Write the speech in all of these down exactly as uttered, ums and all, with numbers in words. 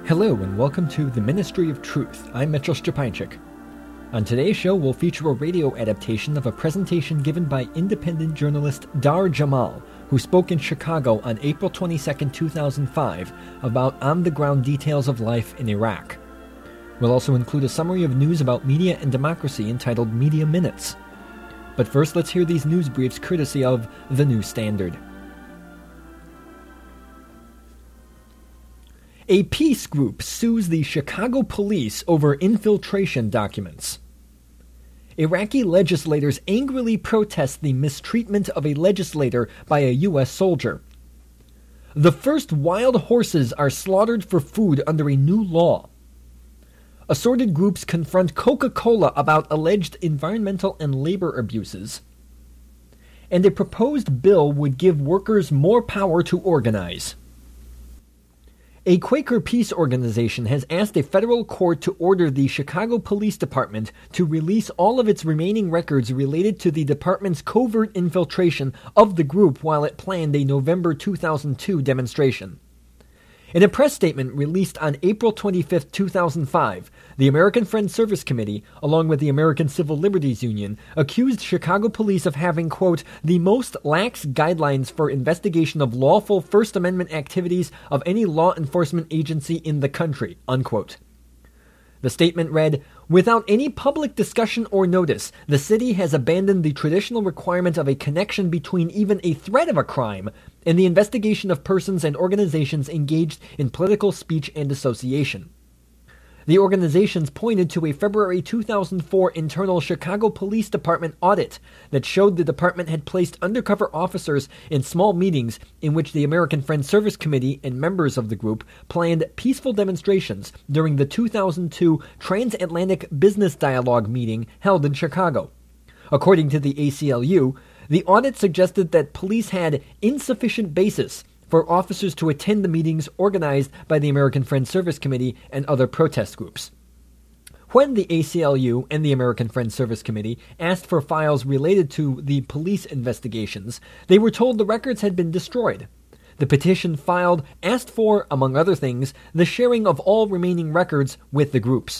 Hello and welcome to the Ministry of Truth. I'm Mitchell Szczepańczyk. On today's show, we'll feature a radio adaptation of a presentation given by independent journalist Dar Jamal, who spoke in Chicago on April twenty-second, two thousand five, about on-the-ground details of life in Iraq. We'll also include a summary of news about media and democracy entitled Media Minutes. But first, let's hear these news briefs courtesy of The New Standard. A peace group sues the Chicago police over infiltration documents. Iraqi legislators angrily protest the mistreatment of a legislator by a U S soldier. The first wild horses are slaughtered for food under a new law. Assorted groups confront Coca-Cola about alleged environmental and labor abuses. And a proposed bill would give workers more power to organize. A Quaker peace organization has asked a federal court to order the Chicago Police Department to release all of its remaining records related to the department's covert infiltration of the group while it planned a November two thousand two demonstration. In a press statement released on April twenty-fifth, two thousand five, the American Friends Service Committee, along with the American Civil Liberties Union, accused Chicago police of having, quote, the most lax guidelines for investigation of lawful First Amendment activities of any law enforcement agency in the country, unquote. The statement read, without any public discussion or notice, the city has abandoned the traditional requirement of a connection between even a threat of a crime and the investigation of persons and organizations engaged in political speech and association. The organizations pointed to a February two thousand four internal Chicago Police Department audit that showed the department had placed undercover officers in small meetings in which the American Friends Service Committee and members of the group planned peaceful demonstrations during the two thousand two Transatlantic Business Dialogue meeting held in Chicago. According to the A C L U, the audit suggested that police had insufficient basis for officers to attend the meetings organized by the American Friends Service Committee and other protest groups. When the A C L U and the American Friends Service Committee asked for files related to the police investigations, they were told the records had been destroyed. The petition filed asked for, among other things, the sharing of all remaining records with the groups.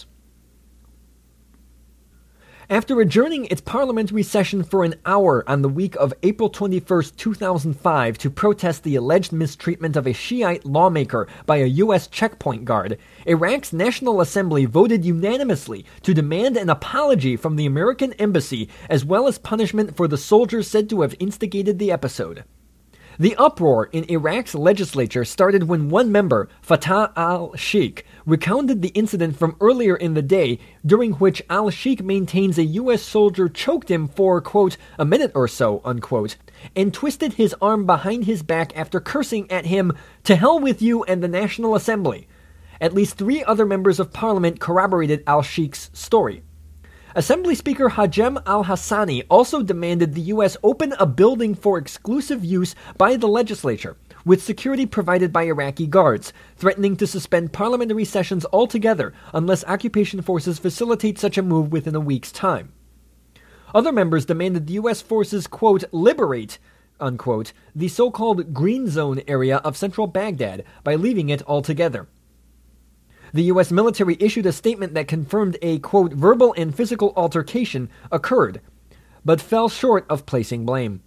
After adjourning its parliamentary session for an hour on the week of April twenty-first, two thousand five to protest the alleged mistreatment of a Shiite lawmaker by a U S checkpoint guard, Iraq's National Assembly voted unanimously to demand an apology from the American embassy as well as punishment for the soldiers said to have instigated the episode. The uproar in Iraq's legislature started when one member, Fatah al-Sheikh, recounted the incident from earlier in the day, during which al-Sheikh maintains a U S soldier choked him for, quote, a minute or so, unquote, and twisted his arm behind his back after cursing at him, to hell with you and the National Assembly. At least three other members of parliament corroborated al-Sheikh's story. Assembly Speaker Hajem al-Hassani also demanded the U S open a building for exclusive use by the legislature, with security provided by Iraqi guards, threatening to suspend parliamentary sessions altogether unless occupation forces facilitate such a move within a week's time. Other members demanded the U S forces, quote, liberate, unquote, the so-called Green Zone area of central Baghdad by leaving it altogether. The U S military issued a statement that confirmed a, quote, verbal and physical altercation occurred, but fell short of placing blame.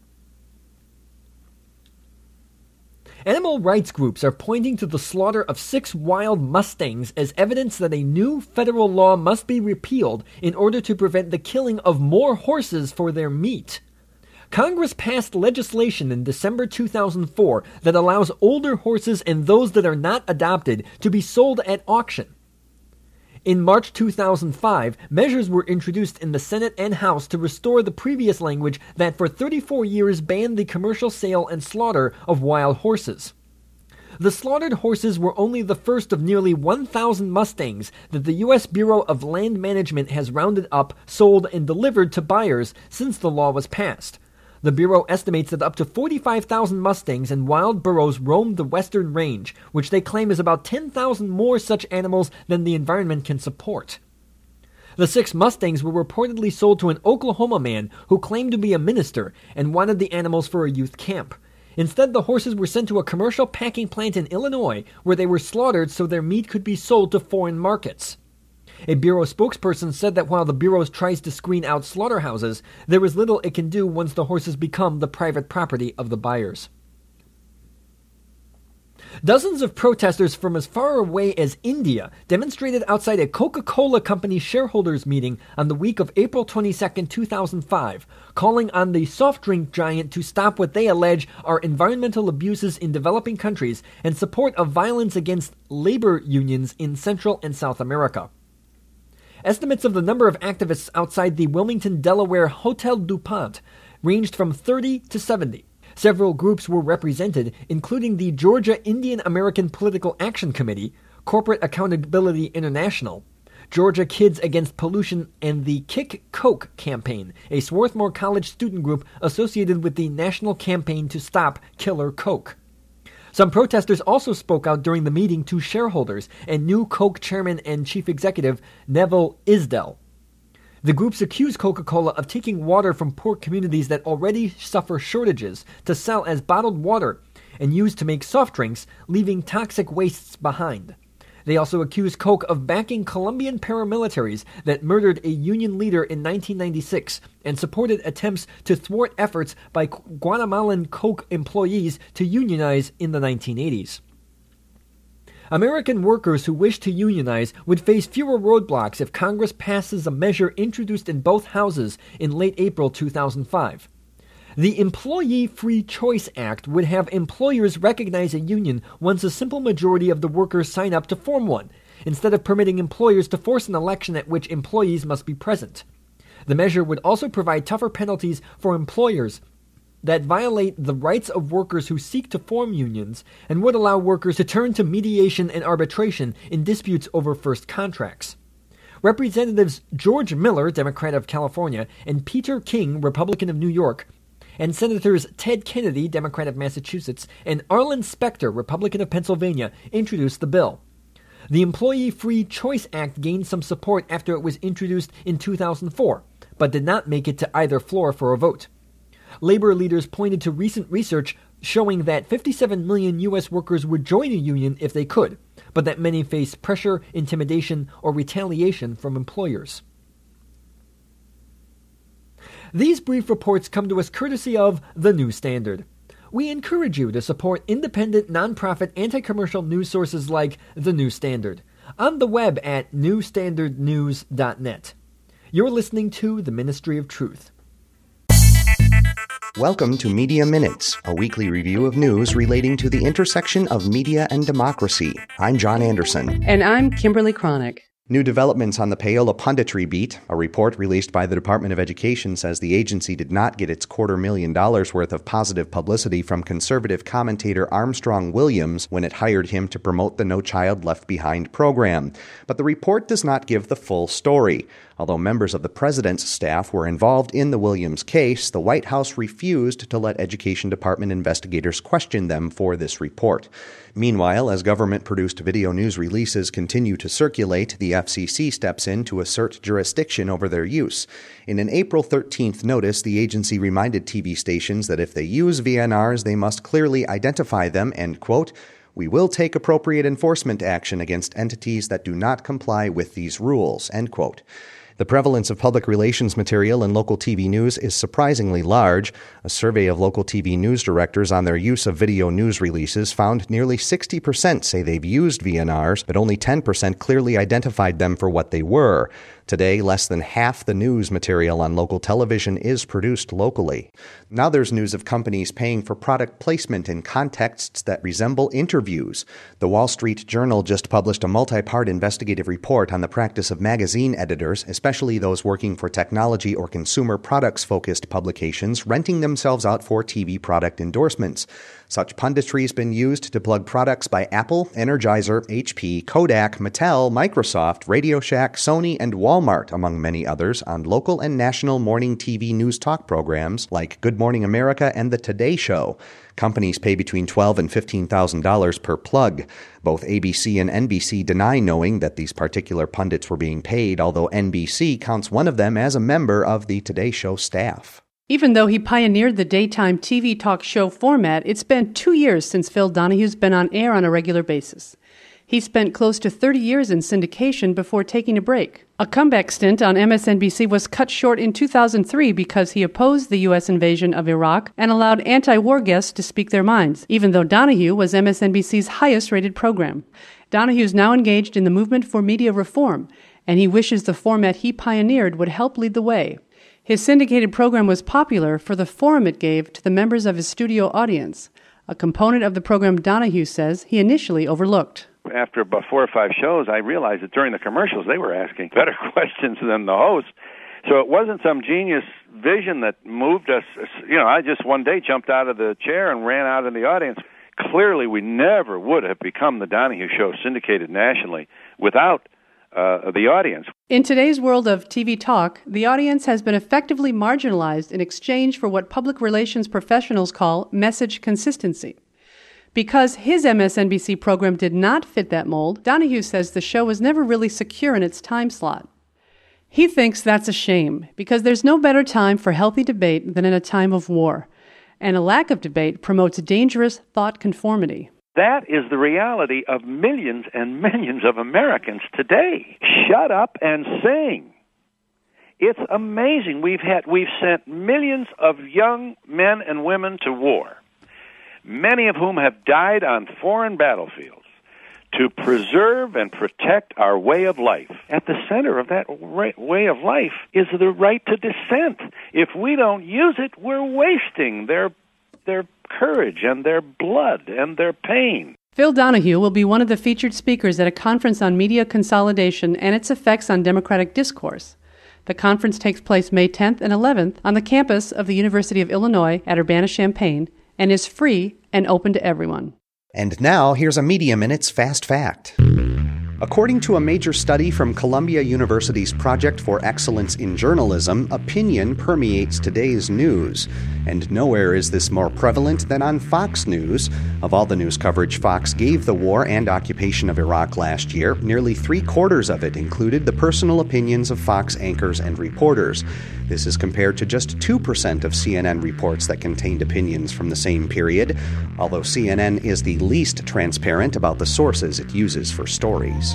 Animal rights groups are pointing to the slaughter of six wild mustangs as evidence that a new federal law must be repealed in order to prevent the killing of more horses for their meat. Congress passed legislation in December two thousand four that allows older horses and those that are not adopted to be sold at auction. In March two thousand five, measures were introduced in the Senate and House to restore the previous language that for thirty-four years banned the commercial sale and slaughter of wild horses. The slaughtered horses were only the first of nearly one thousand Mustangs that the U S Bureau of Land Management has rounded up, sold, and delivered to buyers since the law was passed. The Bureau estimates that up to forty-five thousand Mustangs and wild burros roam the western range, which they claim is about ten thousand more such animals than the environment can support. The six Mustangs were reportedly sold to an Oklahoma man who claimed to be a minister and wanted the animals for a youth camp. Instead, the horses were sent to a commercial packing plant in Illinois, where they were slaughtered so their meat could be sold to foreign markets. A Bureau spokesperson said that while the Bureau tries to screen out slaughterhouses, there is little it can do once the horses become the private property of the buyers. Dozens of protesters from as far away as India demonstrated outside a Coca-Cola Company shareholders meeting on the week of April twenty-second, two thousand five, calling on the soft drink giant to stop what they allege are environmental abuses in developing countries and support of violence against labor unions in Central and South America. Estimates of the number of activists outside the Wilmington, Delaware Hotel DuPont ranged from thirty to seventy. Several groups were represented, including the Georgia Indian American Political Action Committee, Corporate Accountability International, Georgia Kids Against Pollution, and the Kick Coke campaign, a Swarthmore College student group associated with the National Campaign to Stop Killer Coke. Some protesters also spoke out during the meeting to shareholders and new Coke chairman and chief executive Neville Isdell. The groups accuse Coca-Cola of taking water from poor communities that already suffer shortages to sell as bottled water and use to make soft drinks, leaving toxic wastes behind. They also accuse Coke of backing Colombian paramilitaries that murdered a union leader in nineteen ninety-six and supported attempts to thwart efforts by Guatemalan Coke employees to unionize in the nineteen eighties. American workers who wish to unionize would face fewer roadblocks if Congress passes a measure introduced in both houses in late April two thousand five. The Employee Free Choice Act would have employers recognize a union once a simple majority of the workers sign up to form one, instead of permitting employers to force an election at which employees must be present. The measure would also provide tougher penalties for employers that violate the rights of workers who seek to form unions and would allow workers to turn to mediation and arbitration in disputes over first contracts. Representatives George Miller, Democrat of California, and Peter King, Republican of New York, and Senators Ted Kennedy, Democrat of Massachusetts, and Arlen Specter, Republican of Pennsylvania, introduced the bill. The Employee Free Choice Act gained some support after it was introduced in two thousand four, but did not make it to either floor for a vote. Labor leaders pointed to recent research showing that fifty-seven million U S workers would join a union if they could, but that many face pressure, intimidation, or retaliation from employers. These brief reports come to us courtesy of The New Standard. We encourage you to support independent, nonprofit, anti-commercial news sources like The New Standard on the web at new standard news dot net. You're listening to the Ministry of Truth. Welcome to Media Minutes, a weekly review of news relating to the intersection of media and democracy. I'm John Anderson. And I'm Kimberly Cronick. New developments on the Payola punditry beat. A report released by the Department of Education says the agency did not get its quarter million dollars worth of positive publicity from conservative commentator Armstrong Williams when it hired him to promote the No Child Left Behind program. But the report does not give the full story. Although members of the president's staff were involved in the Williams case, the White House refused to let Education Department investigators question them for this report. Meanwhile, as government-produced video news releases continue to circulate, the F C C steps in to assert jurisdiction over their use. In an April thirteenth notice, the agency reminded T V stations that if they use V N Rs, they must clearly identify them and, quote, "We will take appropriate enforcement action against entities that do not comply with these rules," end quote. The prevalence of public relations material in local T V news is surprisingly large. A survey of local T V news directors on their use of video news releases found nearly sixty percent say they've used V N Rs, but only ten percent clearly identified them for what they were. Today, less than half the news material on local television is produced locally. Now there's news of companies paying for product placement in contexts that resemble interviews. The Wall Street Journal just published a multi-part investigative report on the practice of magazine editors, especially those working for technology or consumer products-focused publications, renting themselves out for T V product endorsements. Such punditry has been used to plug products by Apple, Energizer, H P, Kodak, Mattel, Microsoft, Radio Shack, Sony, and Walmart, among many others, on local and national morning T V news talk programs like Good Morning America and The Today Show. Companies pay between twelve thousand dollars and fifteen thousand dollars per plug. Both A B C and N B C deny knowing that these particular pundits were being paid, although N B C counts one of them as a member of The Today Show staff. Even though he pioneered the daytime T V talk show format, it's been two years since Phil Donahue's been on air on a regular basis. He spent close to thirty years in syndication before taking a break. A comeback stint on M S N B C was cut short in two thousand three because he opposed the U S invasion of Iraq and allowed anti-war guests to speak their minds, even though Donahue was M S N B C's highest-rated program. Donahue is now engaged in the movement for media reform, and he wishes the format he pioneered would help lead the way. His syndicated program was popular for the forum it gave to the members of his studio audience, a component of the program Donahue says he initially overlooked. After about four or five shows, I realized that during the commercials, they were asking better questions than the host. So it wasn't some genius vision that moved us. You know, I just one day jumped out of the chair and ran out in the audience. Clearly, we never would have become the Donahue Show syndicated nationally without uh, the audience. In today's world of T V talk, the audience has been effectively marginalized in exchange for what public relations professionals call message consistency. Because his M S N B C program did not fit that mold, Donahue says the show was never really secure in its time slot. He thinks that's a shame, because there's no better time for healthy debate than in a time of war, and a lack of debate promotes dangerous thought conformity. That is the reality of millions and millions of Americans today. Shut up and sing. It's amazing. We've had we've sent millions of young men and women to war, many of whom have died on foreign battlefields, to preserve and protect our way of life. At the center of that way of life is the right to dissent. If we don't use it, we're wasting their their courage and their blood and their pain. Phil Donahue will be one of the featured speakers at a conference on media consolidation and its effects on democratic discourse. The conference takes place May tenth and eleventh on the campus of the University of Illinois at Urbana-Champaign and is free and open to everyone. And now, here's a Media Minutes Fast Fact. According to a major study from Columbia University's Project for Excellence in Journalism, opinion permeates today's news. And nowhere is this more prevalent than on Fox News. Of all the news coverage Fox gave the war and occupation of Iraq last year, nearly three-quarters of it included the personal opinions of Fox anchors and reporters. This is compared to just two percent of C N N reports that contained opinions from the same period, although C N N is the least transparent about the sources it uses for stories.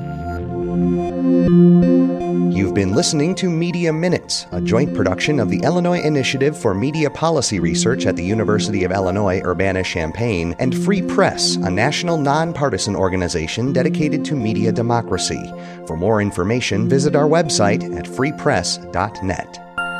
You've been listening to Media Minutes, a joint production of the Illinois Initiative for Media Policy Research at the University of Illinois Urbana-Champaign and Free Press, a national nonpartisan organization dedicated to media democracy. For more information, visit our website at free press dot net.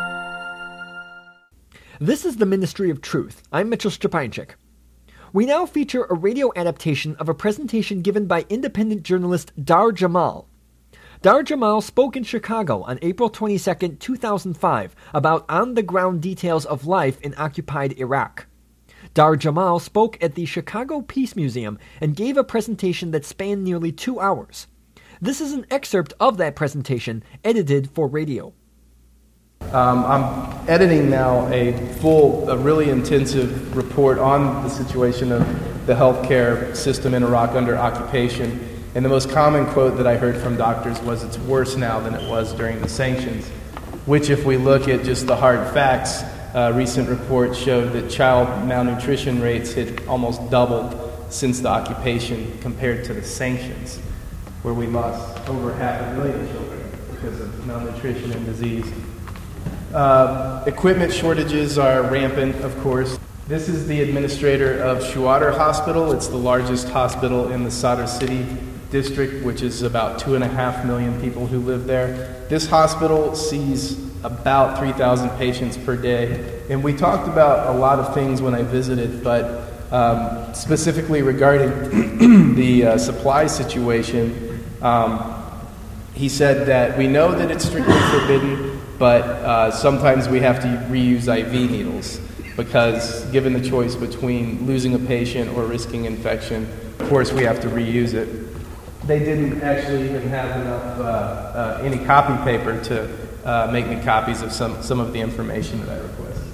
This is the Ministry of Truth. I'm Mitchell Szczepańczyk. We now feature a radio adaptation of a presentation given by independent journalist Dar Jamal. Dar Jamal spoke in Chicago on April twenty-second, two thousand five about on-the-ground details of life in occupied Iraq. Dar Jamal spoke at the Chicago Peace Museum and gave a presentation that spanned nearly two hours. This is an excerpt of that presentation, edited for radio. Um, I'm editing now a full, a really intensive report on the situation of the healthcare system in Iraq under occupation. And the most common quote that I heard from doctors was, "It's worse now than it was during the sanctions," which, if we look at just the hard facts, uh, recent reports showed that child malnutrition rates had almost doubled since the occupation compared to the sanctions, where we lost over half a million children because of malnutrition and disease. Uh, equipment shortages are rampant, of course. This is the administrator of Shuwater Hospital. It's the largest hospital in the Sadr City district, which is about two and a half million people who live there. This hospital sees about three thousand patients per day. And we talked about a lot of things when I visited, but um, specifically regarding the uh, supply situation, um, he said that we know that it's strictly forbidden, but uh, sometimes we have to reuse I V needles because given the choice between losing a patient or risking infection, of course we have to reuse it. They didn't actually even have enough, uh, uh, any copy paper to uh, make me copies of some, some of the information that I requested.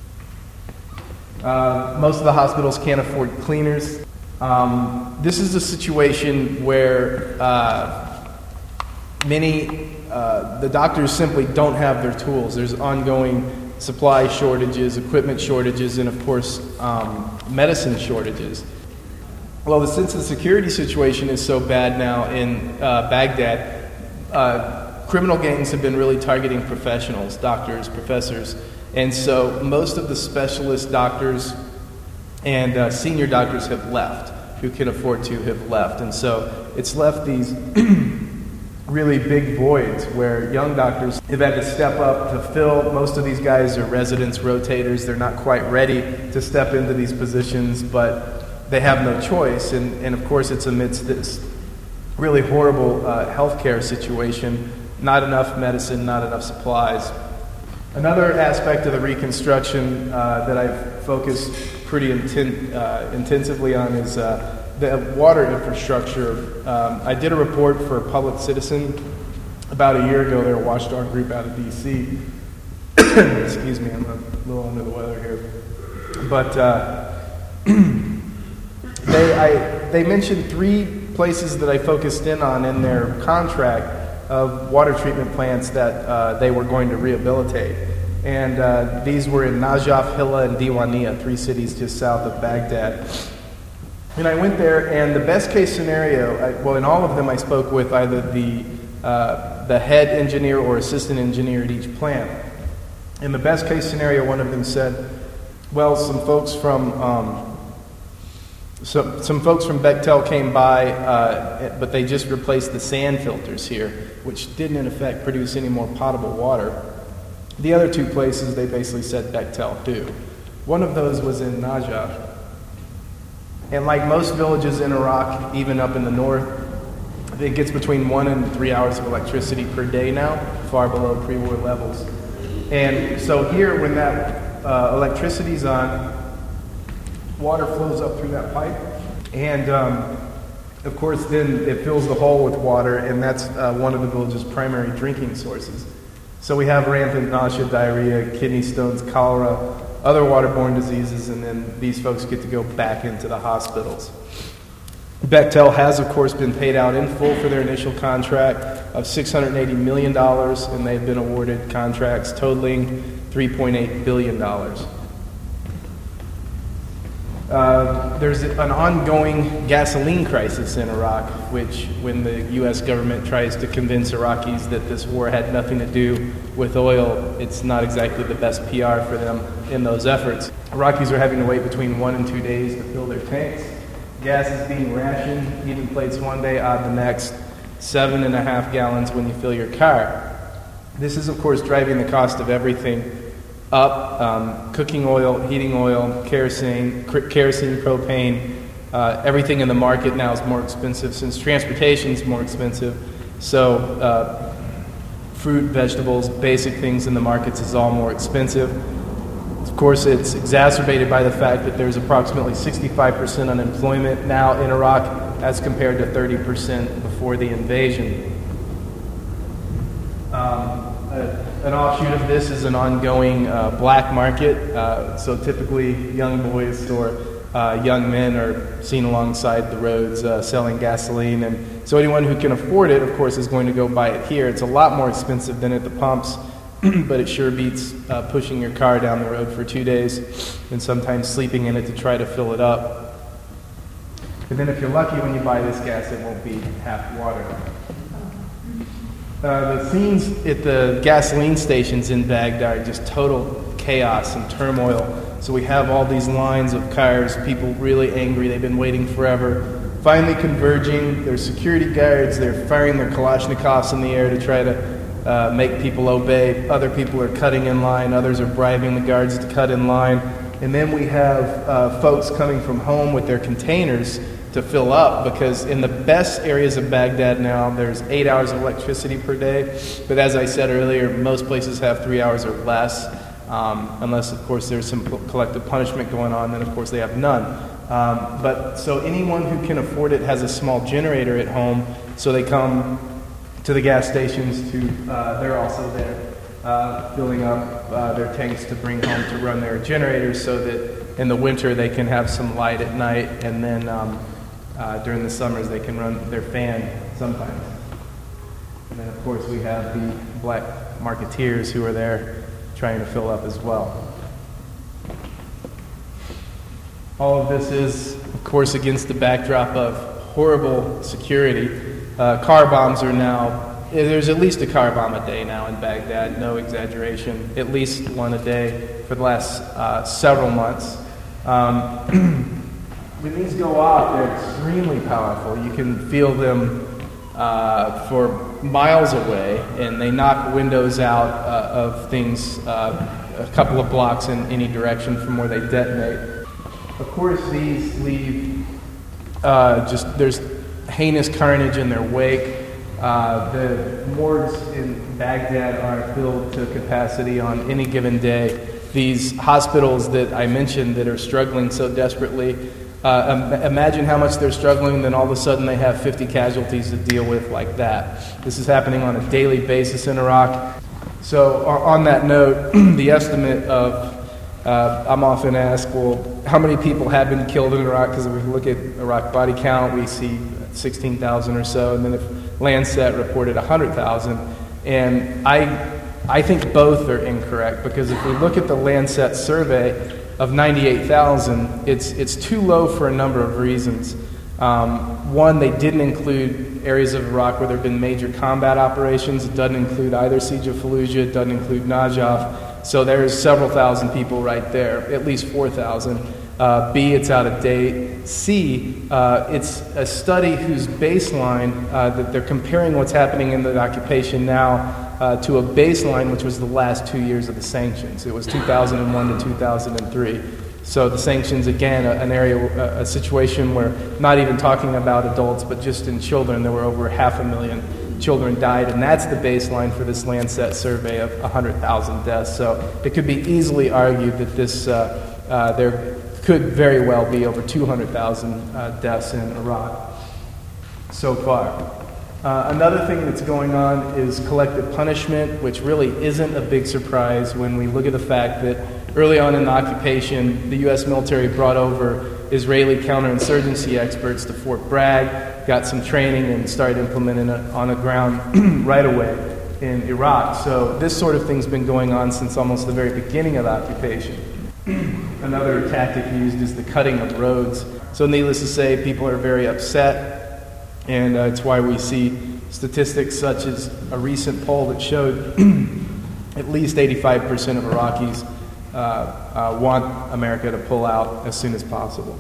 Uh, most of the hospitals can't afford cleaners. Um, this is a situation where uh, many, uh, the doctors simply don't have their tools. There's ongoing supply shortages, equipment shortages, and of course, um, medicine shortages. Well, since the security situation is so bad now in uh, Baghdad, uh, criminal gangs have been really targeting professionals, doctors, professors, and so most of the specialist doctors and uh, senior doctors have left, who can afford to have left, and so it's left these really big voids where young doctors have had to step up to fill. Most of these guys are residents, rotators. They're not quite ready to step into these positions, but they have no choice. And, and of course, it's amidst this really horrible uh, healthcare situation. Not enough medicine, not enough supplies. Another aspect of the reconstruction uh, that I've focused pretty inten- uh, intensively on is uh, the water infrastructure. Um, I did a report for Public Citizen about a year ago. They're a watchdog group out of D C Excuse me, I'm a little under the weather here. But uh, they, I, they mentioned three places that I focused in on in their contract of water treatment plants that uh, they were going to rehabilitate. And uh, these were in Najaf, Hilla, and Diwania, three cities just south of Baghdad. And I went there, and the best case scenario, I, well, in all of them I spoke with either the, uh, the head engineer or assistant engineer at each plant. In the best case scenario, one of them said, well, some folks from um, so, some folks from Bechtel came by, uh, but they just replaced the sand filters here, which didn't in effect produce any more potable water. The other two places, they basically said Bechtel do. One of those was in Najaf. And like most villages in Iraq, even up in the north, it gets between one and three hours of electricity per day now, far below pre-war levels. And so here, when that uh, electricity's on, water flows up through that pipe. And um, of course, then it fills the hole with water, and that's uh, one of the village's primary drinking sources. So we have rampant nausea, diarrhea, kidney stones, cholera, other waterborne diseases, and then these folks get to go back into the hospitals. Bechtel has, of course, been paid out in full for their initial contract of six hundred eighty million dollars, and they've been awarded contracts totaling three point eight billion dollars. Uh, there's an ongoing gasoline crisis in Iraq, which, when the U S government tries to convince Iraqis that this war had nothing to do with oil, it's not exactly the best P R for them in those efforts. Iraqis are having to wait between one and two days to fill their tanks. Gas is being rationed, even plates one day, odd the next, seven and a half gallons when you fill your car. This is, of course, driving the cost of everything up. Um, cooking oil, heating oil, kerosene, kerosene, propane, uh, everything in the market now is more expensive since transportation is more expensive. So uh, fruit, vegetables, basic things in the markets is all more expensive. Of course, it's exacerbated by the fact that there's approximately sixty-five percent unemployment now in Iraq as compared to thirty percent before the invasion. Um, uh, An offshoot of this is an ongoing uh, black market. Uh, so typically young boys or uh, young men are seen alongside the roads uh, selling gasoline. And so anyone who can afford it, of course, is going to go buy it here. It's a lot more expensive than at the pumps, but it sure beats uh, pushing your car down the road for two days and sometimes sleeping in it to try to fill it up. And then if you're lucky when you buy this gas, it won't be half water. Uh, the scenes at the gasoline stations in Baghdad are just total chaos and turmoil. So we have all these lines of cars, people really angry, they've been waiting forever, finally converging. There's security guards, they're firing their Kalashnikovs in the air to try to uh, make people obey. Other people are cutting in line, others are bribing the guards to cut in line. And then we have uh, folks coming from home with their containers to fill up, because in the best areas of Baghdad now, there's eight hours of electricity per day. But as I said earlier, most places have three hours or less, um, unless, of course, there's some collective punishment going on, then, of course, they have none. Um, but so anyone who can afford it has a small generator at home, so they come to the gas stations to, uh, they're also there uh, filling up uh, their tanks to bring home to run their generators, so that in the winter they can have some light at night, and then um, Uh, during the summers, they can run their fan sometimes. And then, of course, we have the black marketeers who are there trying to fill up as well. All of this is, of course, against the backdrop of horrible security. Uh, car bombs are now, there's at least a car bomb a day now in Baghdad, no exaggeration, at least one a day for the last uh, several months. Um, when these go off, they're extremely powerful. You can feel them uh, for miles away, and they knock windows out uh, of things uh, a couple of blocks in any direction from where they detonate. Of course, these leave uh, just, there's heinous carnage in their wake. Uh, the morgues in Baghdad are filled to capacity on any given day. These hospitals that I mentioned that are struggling so desperately, uh, im- imagine how much they're struggling, then all of a sudden they have fifty casualties to deal with like that. This is happening on a daily basis in Iraq. So on that note, the estimate of Uh, I'm often asked, well, how many people have been killed in Iraq? Because if we look at Iraq body count, we see sixteen thousand or so, and then if Lancet reported one hundred thousand. And I, I think both are incorrect, because if we look at the Lancet survey of ninety-eight thousand, it's, it's too low for a number of reasons. Um, one, they didn't include areas of Iraq where there have been major combat operations. It doesn't include either Siege of Fallujah, it doesn't include Najaf. So there's several thousand people right there, at least four thousand. Uh, B, it's out of date. C, uh, it's a study whose baseline, uh, that they're comparing what's happening in the occupation now uh, to a baseline which was the last two years of the sanctions. It was two thousand one to two thousand three. So the sanctions, again, a, an area, a, a situation where not even talking about adults, but just in children, there were over half a million children died, and that's the baseline for this Lancet survey of one hundred thousand deaths. So it could be easily argued that this uh, uh, there could very well be over two hundred thousand uh, deaths in Iraq so far. Uh, another thing that's going on is collective punishment, which really isn't a big surprise when we look at the fact that early on in the occupation, the U S military brought over Israeli counterinsurgency experts to Fort Bragg, got some training, and started implementing it on the ground right away in Iraq. So this sort of thing's been going on since almost the very beginning of the occupation. Another tactic used is the cutting of roads. So needless to say, people are very upset, and uh, it's why we see statistics such as a recent poll that showed at least eighty-five percent of Iraqis uh, uh, want America to pull out as soon as possible,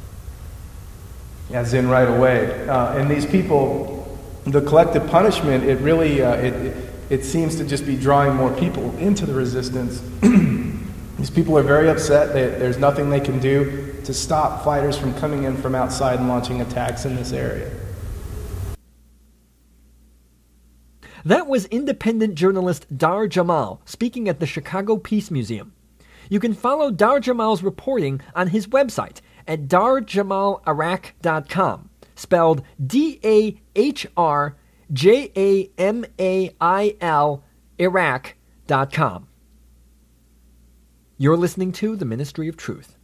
as in right away. Uh, and these people, the collective punishment, it really, uh, it, it, it seems to just be drawing more people into the resistance. These people are very upset. They, there's nothing they can do to stop fighters from coming in from outside and launching attacks in this area. That was independent journalist Dar Jamal speaking at the Chicago Peace Museum. You can follow Dar Jamal's reporting on his website at dar jamal iraq dot com, spelled D A H R J A M A I L, Iraq dot com. You're listening to The Ministry of Truth.